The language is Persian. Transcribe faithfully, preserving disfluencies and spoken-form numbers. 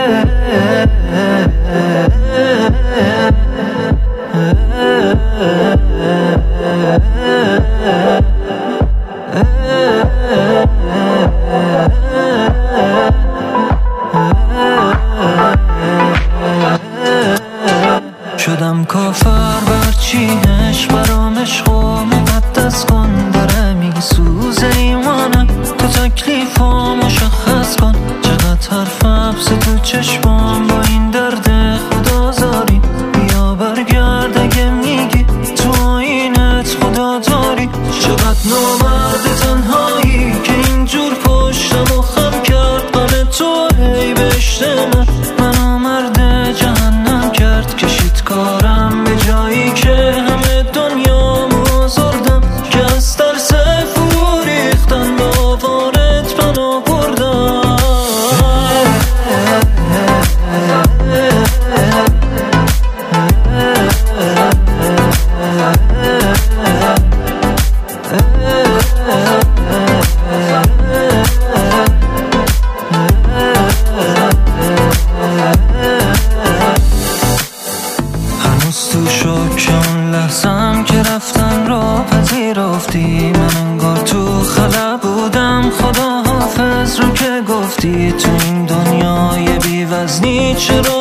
شدم کافر برچینش برام عشق و مقدس کن. داره میگی سوز ایمانم تو تکلیفا مشخص کن. چقدر حرف حبس تو چشمام با این درد خدازاری. بیا برگرد اگه میگی تو آینت خدا داری. چقدر نامرد تنهایی که اینجور پشتم و خم کرد. قل تو هی بهشت من منو مرد جهنم کرد. کشید کارم به جایی که همه دنیا مزردم. که از ترس فرو ریختن باورت پناه بردم. هنوز تو شکم لحظم که رفتن را پذیرفتی. من انگار تو خلا بودم خدا حافظ رو که گفتی. تو این دنیای بی وزنی چرا